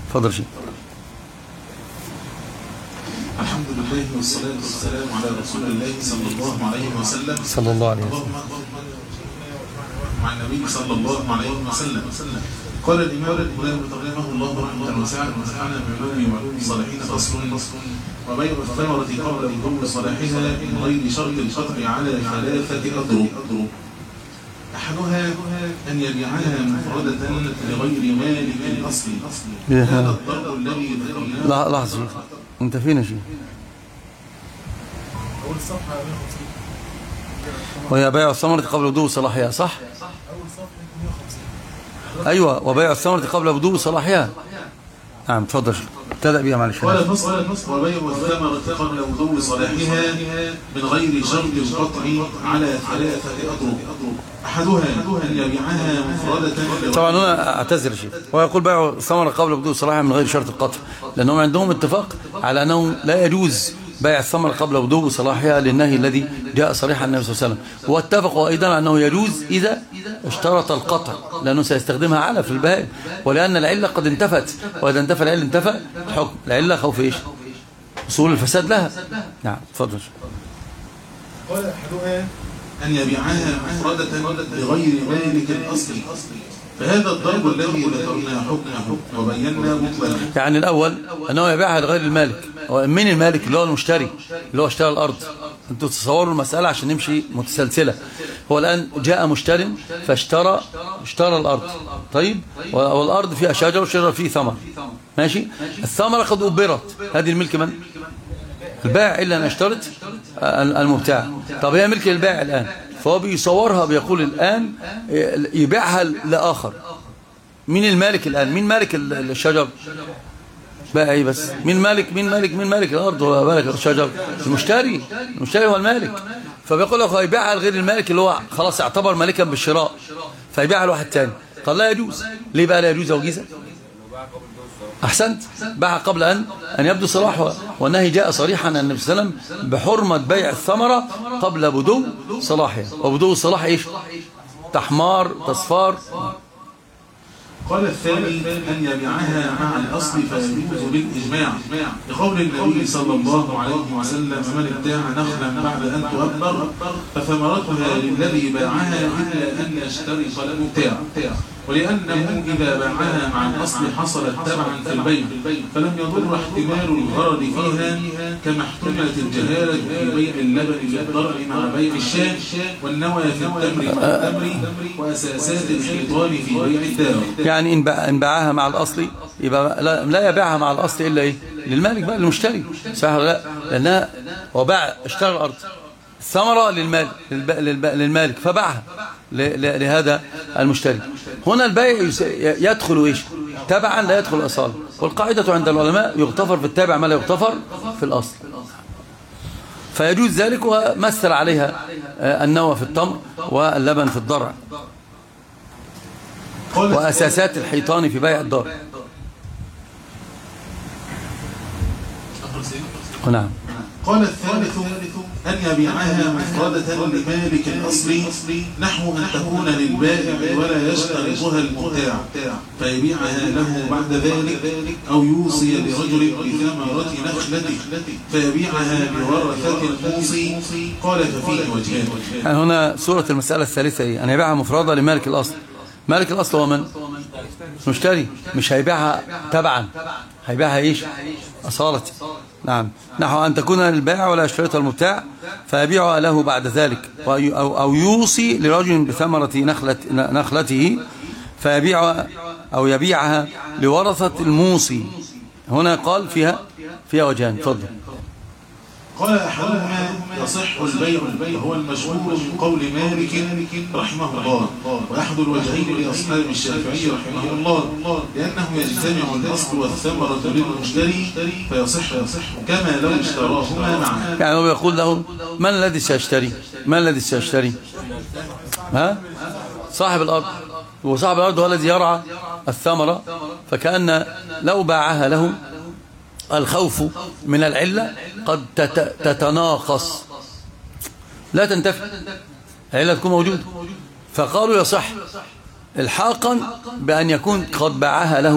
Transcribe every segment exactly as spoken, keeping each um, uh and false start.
تفضل شيء. الحمد لله والصلاة والسلام على رسول الله صلى الله عليه وسلم صلى الله عليه وسلم مع النبي صلى الله عليه وسلم. قال الإمام الإمام رحمه الله رحمة واسعة ونفعنا بعلومه وعلوم الصالحين فصل وبيع الثمرة قبل بلوغ صلاحها من غير شرط القطع على ثلاثة أضرب. أحدها أن يبيعها مفردة لغير مالك الأصل. هذا الضرب الذي ذكرناه. لحظة أنت فين يا شيخ؟ أول صفحة وهي بيع الثمرة قبل بدو صلاحها، صح؟ أول صفحة مئة وخمسين. أيوة، وبيع الثمرة قبل بدو صلاحها. نعم تفضل ابتدأ بيها معلش. قال فصل وبيع الثمرة قبل بدو صلاحها من غير شرط القطع على ثلاثة أضرب. أحدها أن يبيعها مفردة. طبعا هنا أعتذر شيء، ويقول بيع الثمرة قبل بدو صلاحها من غير شرط القطع، لأنهم عندهم اتفاق على أنه لا يجوز بيع الثمرة قبل بدو صلاحها للنهي الذي جاء صريحا النبي صلى الله عليه وسلم. واتفقوا أيضا أنه يجوز إذا اشترط القطع، لأنه سيستخدمها على في البهائم، ولأن العلة قد انتفت، وإذا انتفى العلة انتفى الحكم. العلة خوف إيش؟ وصول الفساد لها. نعم تفضل. قال أحدها أن يبيعها مفردة لغير مالك الأصل، فهذا الضرب الذي ذكرنا حكمه وبينا مطلقا. يعني الأول أنه يبيعها لغير المالك. من المالك؟ اللي هو المشتري، اللي هو اشترى الأرض. أنتوا تصوروا المسألة عشان نمشي متسلسلة. هو الآن جاء مشتري فاشترى اشترى الأرض، طيب، والأرض فيها شجر وشجر فيه ثمر، ماشي. الثمرة قد أبرت، هذه الملك من؟ البائع، إلا أن اشترط المبتاع. طب هي ملك البائع الآن، فهو بيصورها بيقول الآن يبيعها لآخر. مين المالك الآن؟ مين مالك الشجر؟ بائعي بس. مين مالك مين مالك مين مالك الأرض ومالك الشجر؟ المشتري. المشتري هو المالك. فبيقول له يبيعها لغير المالك اللي هو خلاص اعتبر مالكا بالشراء، فيبيعها لواحد تاني. قال لا يجوز. ليه بقى لا يجوز وجيزة؟ أحسنت، باع قبل أن أن يبدو صلاحها، والنهي جاء صريحا عن النبي صلى الله عليه وسلم بحرمة بيع الثمرة قبل بدو صلاحها. وبدو الصلاح إيش؟ تحمار، تصفار. قال الثاني أن يبيعها مع الأصل فيجوز بالإجماع، لقول النبي صلى الله عليه وسلم من ابتاع نخلا بعد أن تؤبر فثمرتها للذي باعها إلا أن يشترط المبتاع، ولأنه إذا باعها مع الأصل حصلت تبعا في البيع فلم يضر احتمال الغرض فيها، كما احتملت الجهالة في بيع اللبن للضرع مع بيع الشاة، والنوى في التمر مع التمر، وأساسات الحيطان في بيع الدار. يعني إن باعها مع الأصل يبقى لا يبيعها مع الأصل إلا إيه؟ للمالك بقى، للمشتري، صح ولا لا؟ لأنها وباع اشترى الأرض، الثمرة للمال للمالك فباعها لهذا المشتري. هنا البيع يدخل إيش؟ تبعا لا يدخل الأصالة، والقاعدة عند العلماء يغتفر في التابع ما لا يغتفر في الأصل، فيجوز ذلك. ومثل عليها النوى في التمر واللبن في الضرع وأساسات الحيطان في بيع الدار. نعم. قال الثالث أن يبيعها مفردة لمالك الأصل، نحو أن تكون للبائع ولا يشترطها المبتاع فيبيعها له بعد ذلك، أو يوصي لرجل بثمرة نخلته فيبيعها لورثة الموصي. قال ففيه وجهان. يعني هنا سورة المسألة الثالثة هي أن يبيعها مفردة لمالك الأصل. مالك الأصل هو من؟ مشتري، مش هيبيعها تبعا، هيبيعها إيش؟ أصالة. نعم. نحو أن تكون للبائع ولا يشترطها المبتاع فيبيعها له بعد ذلك، أو يوصي لرجل بثمرة نخلة نخلته فيبيعها أو يبيعها لورثة الموصي. هنا قال فيها فيها وجهان. تفضل. قال أحدهما يصح البيع وهو المشهور من قول مالك رحمه الله، وأحد الوجهين لأصحاب الشافعي رحمه الله، لأنه يجتمع الأصل والثمرة للمشتري فيصح كما لو اشتراهما معا. يعني هو يقول له من الذي سيشتري؟ من الذي سيشتري؟ ها؟ صاحب الأرض، وصاحب الأرض هو الذي يرعى الثمرة، فكأن لو باعها له الخوف من العلة قد تتناقص لا تنتفي، العلة تكون موجودة، فقالوا يصح الحاقا بأن يكون قد باعها له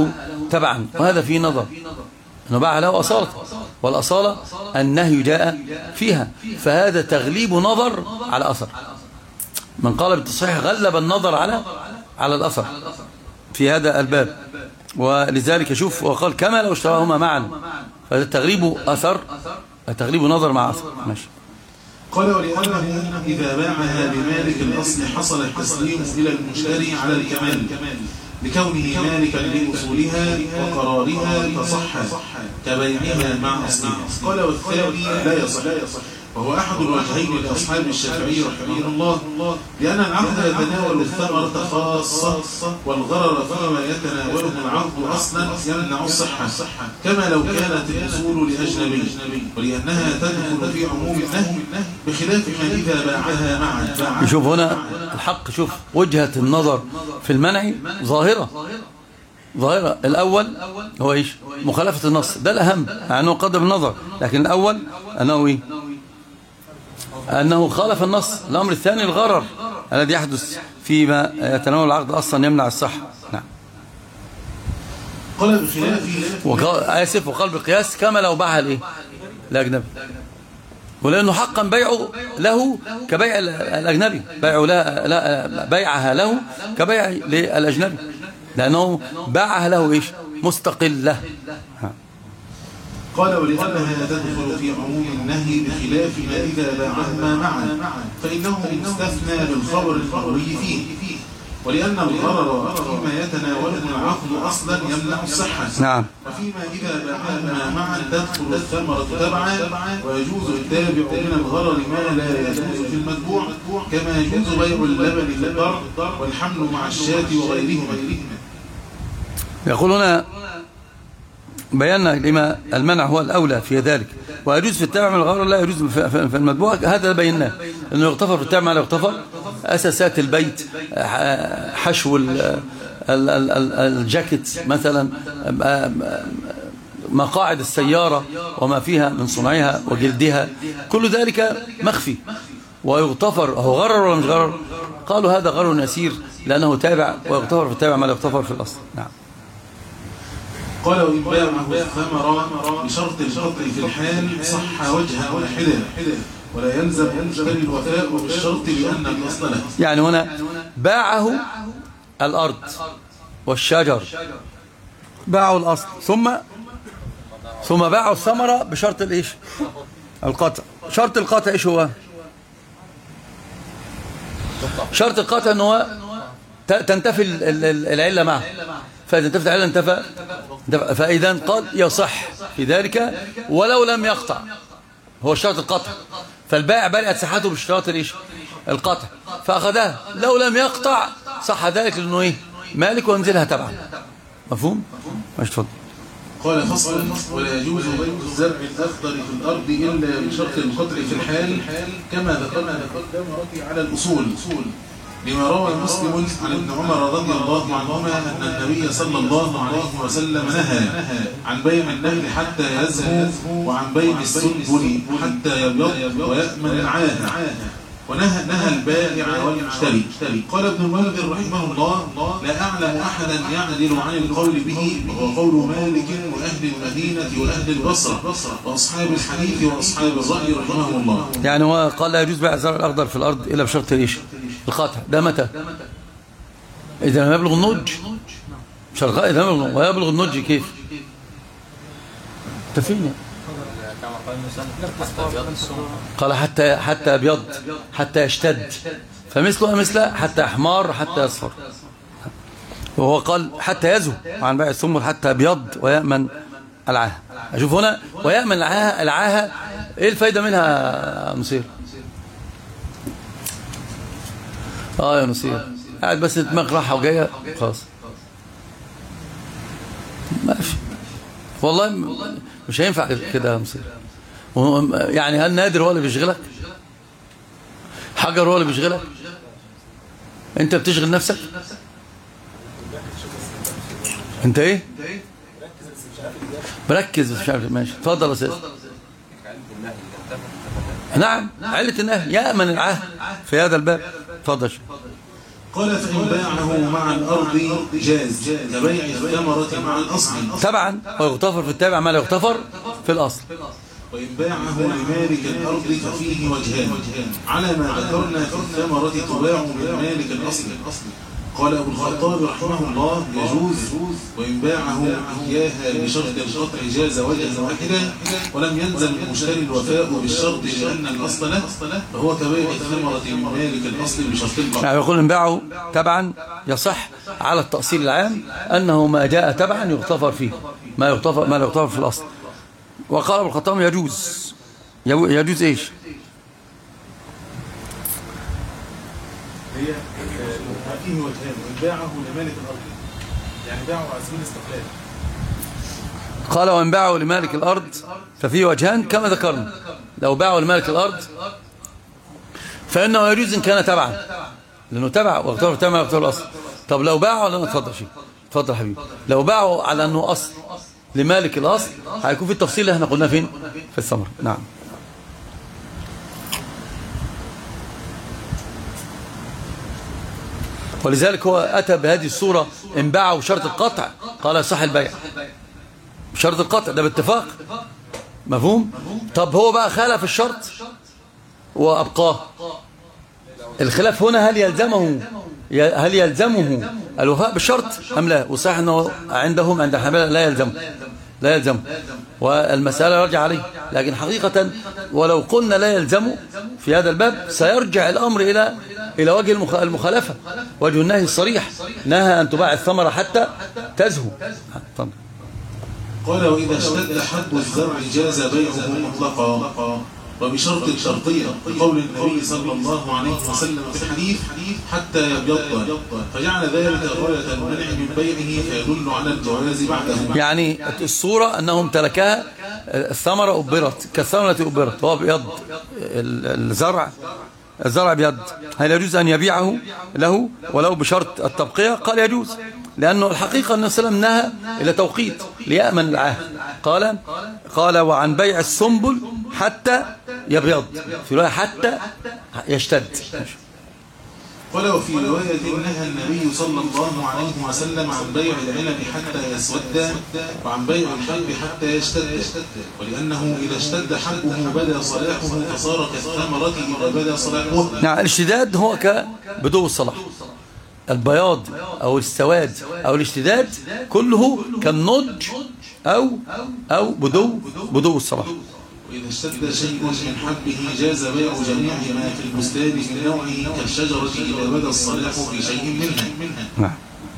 تبعا، وهذا فيه نظر أنه باع له أصالة، والأصالة النهي جاء فيها، فهذا تغليب نظر على أثر. من قال بالتصحيح غلب النظر على على الأثر في هذا الباب، ولذلك شوف وقال كما لو اشتراهما معا، فهذا تغليب أثر، تغليب نظر مع أثر. ماشي. قال ولأنه إذا باعها بمالك الأصل حصل التسليم إلى المشتري على الكمال لكونه مالكا لأصولها وقرارها فصح كبيعها مع أصلها. قال والثاني لا يصح، وهو أحد الوجهين لأصحاب الشافعي رحمه الله، لأن العقد يتناول الثمرة خاصة والغرر فيما يتناوله العقد أصلا يمنع الصحة كما لو كانت الأصول لأجنبي، ولأنها تدخل في عموم النهي بخلاف ما إذا باعها معا. شوف هنا الحق، شوف وجهة النظر في المنع ظاهرة ظاهرة. الأول هو إيش؟ مخالفة النص، ده الأهم، مع أنه قدم النظر، لكن الأول أنه إيه؟ أنه خالف النص. الأمر الثاني الغرر الذي يحدث فيما يتناول العقد أصلا يمنع الصحة. نعم. قال بخلاف وقال آسف وقال بقياس كما لو باعها لإيه؟ الأجنبي، ولأنه حقا بيعه له كبيع الأجنبي، بيعه لا لا بيعها له كبيع للأجنبي، لأنه باعها له إيش؟ مستقلة. قال ولأنها تدخل في عموم النهي بخلاف ما إذا باعهما معا فإنه مستثنى بالخبر المروي فيه، ولأن الغرر فيما يتناوله العقد أصلا يمنع الصحة. نعم. وفيما إذا باعهما معا تدخل الثمرة تبعا، ويجوز التابع من الغرر ما لا يجوز في المتبوع، كما يجوز بيع اللبن في الضر والحمل مع الشاة وغيرهما. يقول هنا بينا لما المنع هو الأولى في ذلك، ويجوز في التابع من الغرر لا يجوز في المتبوع، هذا بيناه أنه يغتفر في التابع ما لا يغتفر، أساسات البيت، حشو الجاكيت مثلا، مقاعد السيارة وما فيها من صنعها وجلدها، كل ذلك مخفي ويغتفر. هو غرر ولا مش غرر؟ قالوا هذا غرر يسير لأنه تابع، ويغتفر في التابع ما لا يغتفر في الأصل. نعم. قال وإن باعه الثمرة بشرط القطع في الحال صح وجها واحدا، ولا يلزم يشتري الوفاء بالشرط لأن الأصل له. يعني هنا باعه الأرض والشجر، باعوا الأصل ثم ثم باعوا الثمرة بشرط الإيش؟ القطع. شرط القطع إيش هو؟ شرط القطع أنه تنتفي العلة معه، فإذا انتفت العلة انتفى، فإذا قد يصح في ذلك ولو لم يقطع، هو شرط القطع، فالبائع برئت صحته باشتراط الايش؟ القطع، فأخذها لو لم يقطع صح ذلك لأنه ايه؟ مالك وانزلها تبعا. مفهوم؟ ماشي تفضل. قال فصل ولا يجوز بيع الزرع الأخضر في الأرض إلا بشرط القطع في الحال كما ذكرنا على الأصول، لما روى مسلم عن ابن عمر رضي الله عنهما أن النبي صلى الله عليه وسلم نهى عن بيع النخل حتى يزهو وعن بيع السنبل حتى يبيض ويأمن العاهة، ونهى نهى البائع والمشتري. قال ابن المنذر رحمه الله لا أعلم أحدا يعدل عن القول به، وهو قول مالك وأهل المدينة وأهل البصرة وأصحاب الحديث وأصحاب الرأي رحمهم الله. يعني هو قال لا يجوز بيع الزرع الأخضر في الأرض إلا بشرط ايش؟ القطع. ده متى؟ إذا لم يبلغ النضج. شرط إذا لم يبلغ، ويبلغ النضج كيف؟ تفيني قال حتى حتى أبيض، حتى يشتد، فمثله مثله حتى أحمر حتى يصفر، وهو قال حتى يزهو عن بيع السنبل حتى أبيض ويأمن العاهة. أشوف هنا ويأمن العاهة. العاهة إيه الفايدة منها نصير؟ آه يا نصير قاعد بس دماغ راحة وجاية خلاص ماشي. والله مش هينفع كده يا نصير. يعني هل نادر هو اللي بيشغلك؟ حجر هو اللي بيشغلك؟ انت بتشغل نفسك؟ انت ايه؟ بركز بس مش عارف. ماشي اتفضل يا استاذ. نعم علة النهي يأمن العهد في هذا الباب. اتفضل. قال فإن باعه مع الأرض جاز كبيع الثمرة مع الأصل تبعا، ويغتفر في التابع ما لا يغتفر في الأصل. وإن باعه لمالك الأرض ففيه وجهان على ما ذكرنا في الثمرة تباع من مالك الأصل. قال أبو الخطاب رحمه الله يجوز، وإن باعه إياها بشرط القطع جاز وجها واحدا ولم يلزم المشتري الوفاء بالشرط لأن الأصل له، فهو كبيع الثمرة من مالك الأصل بشرط القطع. يعني يقول إن باعه تبعا يصح على التأصيل العام أنه ما جاء تبعا يغتفر فيه ما يغتفر ما لا يغتفر في الأصل. وقال أبو الخطاب يجوز. يجوز إيش؟ هي فيه وجهان، وإن باعه لمالك الأرض يعني باعه على سبيل الاستقلال. قال وإن باعه لمالك الأرض ففيه وجهان كما ذكرنا. لو باعه لمالك الأرض فإنه يجوز إن كان تبعا، لأنه تبع واغتفر تبعا يغتفر الأصل. طب لو باعه على أنه اتفضل شيء اتفضل حبيبي، لو باعه على أنه أصل لمالك الأصل هيكون في التفصيل اللي احنا قلنا فين في الثمر. نعم. ولذلك هو أتى بهذه الصورة إن باعه بشرط القطع قال صح البيع بشرط القطع ده باتفاق، مفهوم؟ طب هو بقى خالف الشرط وأبقاه. الخلاف هنا هل يلزمه هل يلزمه الوفاء بالشرط أم لا؟ وصحيح أنه عندهم عند الحنابلة لا يلزم لا يلزم والمسألة يرجع عليه، لكن حقيقة ولو قلنا لا يلزم في هذا الباب سيرجع الأمر إلى إلى وجه المخالفة، وجه النهي الصريح، نهى أن تباع الثمرة حتى تزهو. قال وإذا اشتد حد الزرع جاز بيعه مطلقا وبشرط الشرطية بقول النبي صلى الله عليه وسلم في الحديث حتى يبيض، فجعل ذلك غاية المنع من بيعه فيدل على الجواز بعده. يعني الصورة أنهم تركها الثمرة أبرت كالثمرة أبرت، هو بيض الزرع الزرع بيض، هل يجوز أن يبيعه له ولو بشرط التبقية؟ قال يجوز، لأنه الحقيقة أن السلام نهى إلى توقيت ليأمن العهد. قال قال وعن بيع السنبل حتى يبيض، في رواية حتى يشتد. قال وفي رواية نهى النبي صلى الله عليه وسلم عن بيع العنب حتى يسود وعن بيع الحب حتى يشتد، ولأنه إذا اشتد حبه بدا صلاحه فصار كالثمرة إذا بدا صلاحه. نعم، الاشتداد هو كبدو الصلاح، البياض أو السواد أو الاشتداد كله كالنضج أو أو بدو بدو الصلاح. وإذا اشتد شيء من حبه جاز بيع جميع ما في البستان من نوعه كالشجرة إذا بدا الصلاح في شيء منها. نعم.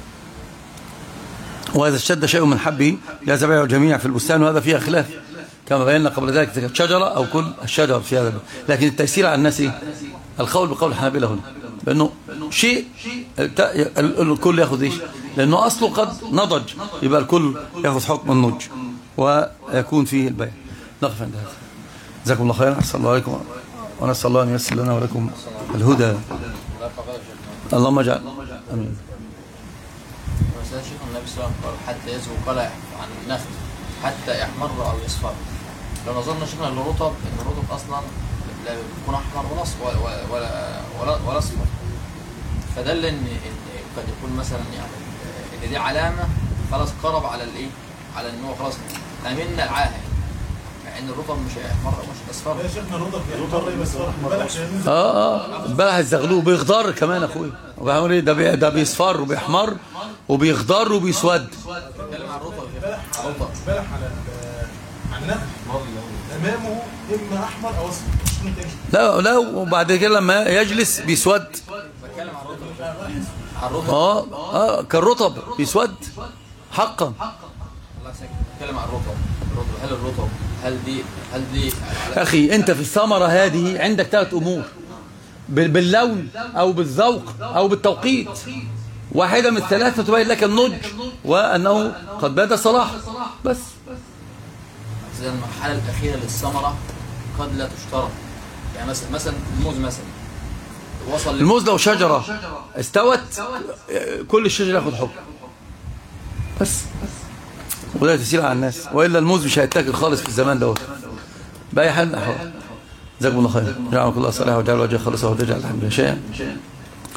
وإذا اشتد شيء من حبه جاز بيع جميع في البستان، وهذا فيها خلاف كما بينا قبل ذلك شجرة أو كل الشجر في هذا. لكن التيسير على الناس القول بقول الحنابلة هنا بأنه شيء الكل يأخذ إيش، لأنه أصله قد نضج يبقى الكل يأخذ حكم النضج ويكون فيه البيع. نقف عند هذا. جزاكم الله خيرا، أحسن الله عليكم، ونسأل الله أن ييسر لنا ولكم الهدى. اللهم اجعل امين. مثلا شيخ النبي صلى الله عليه وسلم قال حتى يزهو، قال عن النخل حتى يحمر او يصفر. لو نظرنا شيخنا للرطب ان الرطب اصلا لا يكون احمر ولا ولا ولا ولا اصفر، فدل ان قد يكون مثلا يعني ان دي علامه خلاص قرب على الايه، على ان هو خلاص امنا العاهد، مع ان الرطب مش احمر مش اصفر. يا شيخنا الرطب يضطر يصفر بلح. اه اه بلح الزغلول بيخضر كمان اخويا، وبيعمل ايه ده بي ده بيصفر وبيحمر وبيخضر وبيسود. بتكلم عن الرطب يا الرطب بلح على على النخل امامه اما احمر او اصفر. لا لا وبعد كده لما يجلس بيسود. بتكلم عن الرطب الرطب اه اه كالرطب بيسود حقا. الله يسلمك. بتكلم عن الرطب الرطب هل الرطب هل دي هل دي اخي انت في الثمره هذه عندك ثلاث امور، باللون او بالذوق او بالتوقيت، واحده من الثلاثه تبين لك النضج وانه قد بدا صلاح بس. زي المرحله الاخيره للثمره قد لا تشترط، يعني مثلا مثلا الموز مثلا وصل الموز لو شجره استوت كل الشجر ياخد حكم بس، ولا تسير على الناس، والا الموز مش هيتاكل خالص في الزمان دوت باي حال من الاحوال. جزاكم الله خير، جعلكم الله صالحا وجعل وجهه خالصا وتجعل الحمد لله شيئا.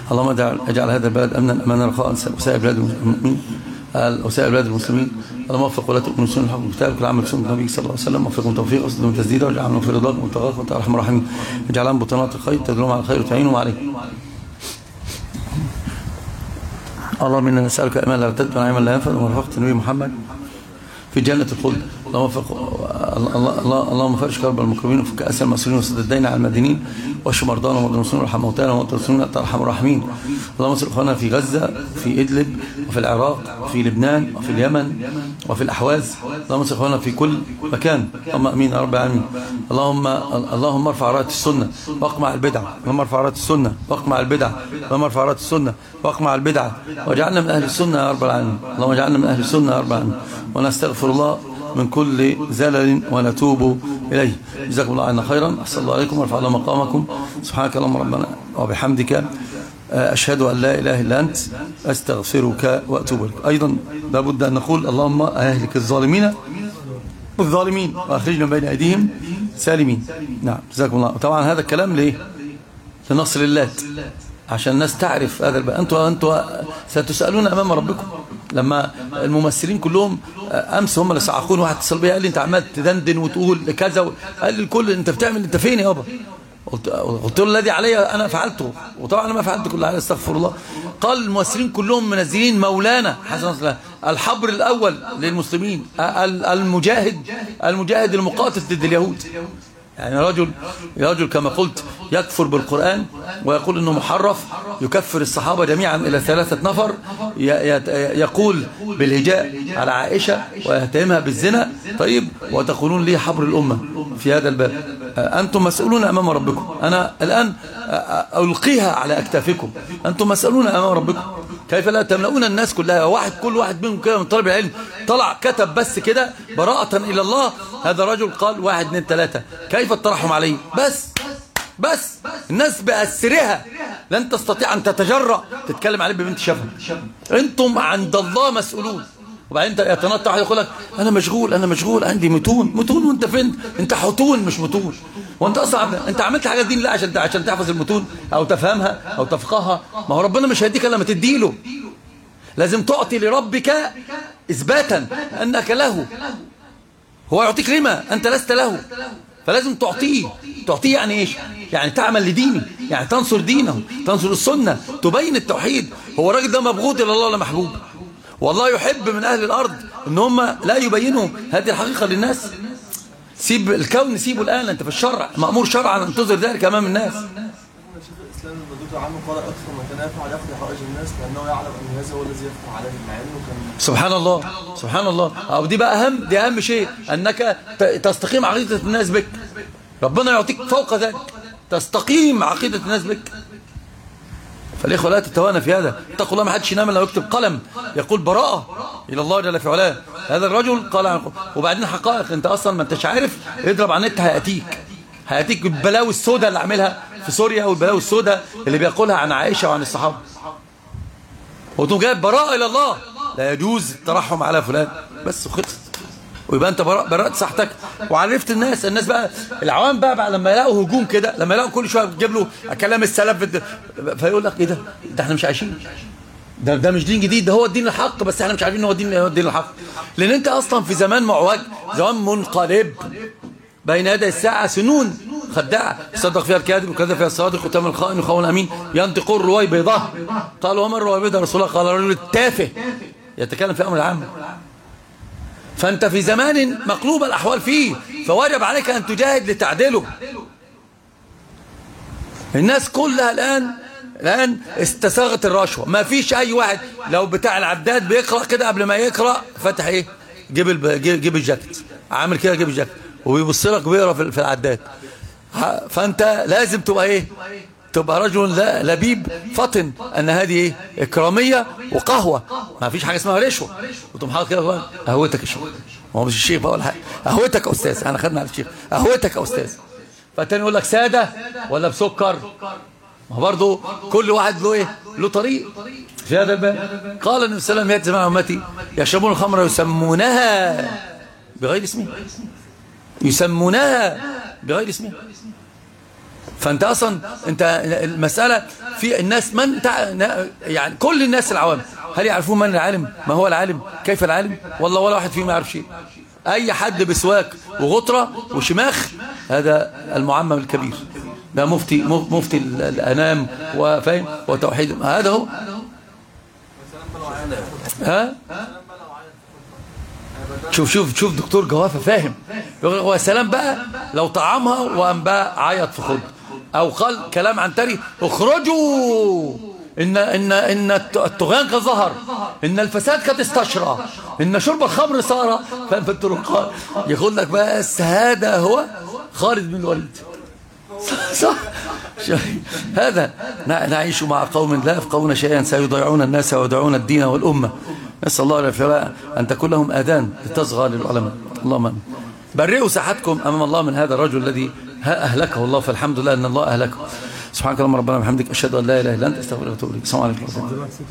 اللهم اجعل, اجعل هذا البلد امنا امانا رخاء وسائر بلاد المسلمين وسائر بلاد المسلمين. اللهم وفق ولاة المسلمين الحق كتابك والعمل بسنة النبي صلى الله عليه وسلم، وفقهم توفيق وسدهم تسديدا، واجعلهم في رضاك وتغاك وانت ارحم الراحمين. اجعلهم بطانات الخير تدلهم على الخير وتعينهم عليه. اللهم انا نسالك ايمان لا يرتد ونعيما لا ينفد ومرافقة النبي محمد في جنة الخلد. اللهم وفق اللهم فرج كرب المكروبين وفك اسر المسؤولين وسد الدين على المدينين واشف مرضانا ومرضى المسلمين وارحم موتانا وموتى المسلمين وانت ارحم الراحمين. اللهم انصر اخواننا في غزة في ادلب وفي العراق وفي لبنان وفي اليمن وفي الاحواز. اللهم انصر اخواننا في كل مكان. اللهم امين يا رب العالمين. اللهم اللهم ارفع رايه السنه واقمع البدعه. اللهم ارفع رايه السنه واقمع البدعه. اللهم ارفع رايه السنه واقمع البدعه واجعلنا من اهل السنه يا رب العالمين. اللهم اجعلنا من اهل السنه يا رب العالمين، ونستغفر الله من كل زلل ونتوب إليه. جزاكم الله عنا خيرا. أحسن الله عليكم ورفع الله مقامكم. سبحانك اللهم ربنا وبحمدك أشهد أن لا إله إلا أنت أستغفرك وأتوب إليك. أيضا لابد أن نقول اللهم أهلك الظالمين والظالمين وأخرجنا بين أيديهم سالمين. نعم جزاكم الله. طبعا هذا الكلام ليه؟ لنصر اللات، عشان الناس تعرف هذا البقى. أنتوا أنتوا ستسألون أمام ربكم. لما الممثلين كلهم امس هم اللي صعقون، واحد اتصل بيا قال لي انت عمال تدندن وتقول كذا، قال لي الكل انت بتعمل انت فين يابا؟ قلت قلت له الذي علي انا فعلته، وطبعا انا ما فعلت كل حاجه استغفر الله. قال الممثلين كلهم منزلين مولانا حسن الله الحبر الاول للمسلمين، المجاهد المجاهد المقاتل ضد اليهود. يعني رجل رجل كما قلت يكفر بالقرآن ويقول انه محرف، يكفر الصحابة جميعا الى ثلاثة نفر، يقول بالهجاء على عائشة ويتهمها بالزنا. طيب وتقولون لي حبر الأمة في هذا الباب؟ أنتم مسؤولون أمام ربكم. أنا الآن ألقيها على أكتافكم، أنتم مسؤولون أمام ربكم. كيف لا تملؤون الناس كلها؟ واحد كل واحد منهم كده من طالب العلم طلع كتب بس كده براءة إلى الله، هذا رجل قال واحد اثنين ثلاثة، كيف الترحم عليه؟ بس بس الناس بأسرها لن تستطيع أن تتجرأ تتكلم عليه ببنت شفا. أنتم عند الله مسؤولون. وبعدين يتنطع واحد يقول لك أنا مشغول أنا مشغول عندي متون متون وأنت فين؟ أنت حتون مش متون. وأنت أصلا أنت عملت حاجات دي لا عشان عشان تحفظ المتون أو تفهمها أو تفقهها. ما هو ربنا مش هيديك إلا لما تديله. لازم تعطي لربك إثباتا أنك له، هو يعطيك لما أنت لست له، فلازم تعطيه. تعطيه يعني إيش؟ يعني تعمل لدينه، يعني تنصر دينه، تنصر السنة، تبين التوحيد. هو الراجل ده مبغوض إلى الله ولا محبوب؟ والله يحب من أهل الأرض إن هم لا يبينوا هذه الحقيقة للناس. سيب الكون سيبه الآن، أنت في الشرع مأمور شرعا أن تظهر ذلك أمام الناس. الإسلام الردود عنه قال أكثر ما كان يفعل يقضي حوائج الناس لأنه يعلم أن هذا هو الذي يفتح عليه، مع أنه كان سبحان الله سبحان الله. أو دي بقى أهم، دي أهم شيء، أنك تستقيم عقيدة الناس بك. ربنا يعطيك فوق ذلك تستقيم عقيدة الناس بك. فالإخوة لا تتوانى في هذا. اتقوا الله، ما حدش ينام الا يكتب قلم يقول براءة إلى الله جل في علاه. هذا الرجل قال عن، وبعدين حقائق أنت أصلا ما أنتش عارف، اضرب على النت هيأتيك هيأتيك البلاوي السوداء اللي عاملها في سوريا والبلاوي السوداء اللي بيقولها عن عائشة وعن الصحابة، وتقوم جايب براءة إلى الله لا يجوز الترحم على فلان بس وخلصت، ويبقى انت برأت صحتك وعرفت الناس. الناس بقى العوام بقى, بقى لما يلاقوا هجوم كده، لما يلاقوا كل شويه تجيب له كلام السلف فيقول لك ايه ده؟ ده احنا مش عايشين، ده ده مش دين جديد، ده هو الدين الحق، بس احنا مش عارفين ان هو الدين هو الدين الحق. لان انت اصلا في زمان معوج، زمان منقلب بين يدي الساعه، سنون خداعه صدق فيها الكاذب وكذب فيها الصادق وتم الخائن وخون امين ينطق الرويبضه. قالوا وما الرويبضه يا رسول الله؟ قال الرجل التافه يتكلم في امر العام. فأنت في زمان مقلوب الأحوال فيه، فواجب عليك أن تجاهد لتعدله. الناس كلها الآن الآن استساغت الرشوة. ما فيش أي واحد لو بتاع العداد بيقرأ كده قبل ما يقرأ فتح إيه؟ جيب جيب الجاكيت، عامل كده جيب الجاكيت وبيبص لك وبيقرأ في العداد. فأنت لازم تبقى إيه؟ تبقى رجل لبيب فطن ان هذه ايه؟ اكراميه وقهوه، ما فيش حاجه اسمها رشوه. وتقوم حاطط كده قهوتك يا شيخ، هو مش الشيخ بقى ولا حاجه، قهوتك يا استاذ، احنا خدنا على الشيخ، قهوتك يا استاذ. فالتاني يقول لك ساده ولا بسكر؟ ما هو برضه كل واحد له ايه؟ له طريق في هذا الباب. قال النبي صلى الله عليه وسلم ياتي مع امتي يشربون الخمر يسمونها بغير اسمها، يسمونها بغير اسمها. فانت اصلا انت المساله في الناس من تع... يعني كل الناس العوام هل يعرفون من العالم؟ ما هو العالم؟ كيف العالم؟ والله ولا واحد فيهم يعرف شيء. اي حد بسواك وغطره وشماخ هذا المعمم الكبير، ده مفتي مفتي الانام وفاهم وتوحيد، هذا هو. ها شوف شوف شوف دكتور جوافه فاهم. هو سلام بقى لو طعمها وقام بقى عيط في خد او قال كلام عن تري اخرجوا ان ان ان الطغيان قد ظهر، ان الفساد قد استشرى، ان شرب الخمر صار ففي الطرقات. يقول لك بس هذا هو خالد بن الوليد. صح. هذا نعيش مع قوم لا يفقهون شيئا سيضيعون الناس ويضيعون الدين والأمة. نسأل الله العافية أن تكون لهم آذان لتصغى للعلماء. اللهم آمين. برئوا ساحتكم أمام الله من هذا الرجل الذي أهلكه الله، فالحمد لله أن الله أهلكه. سبحانك اللهم ربنا وبحمدك أشهد أن لا إله إلا أنت أستغفرك وأتوب إليك. السلام عليكم.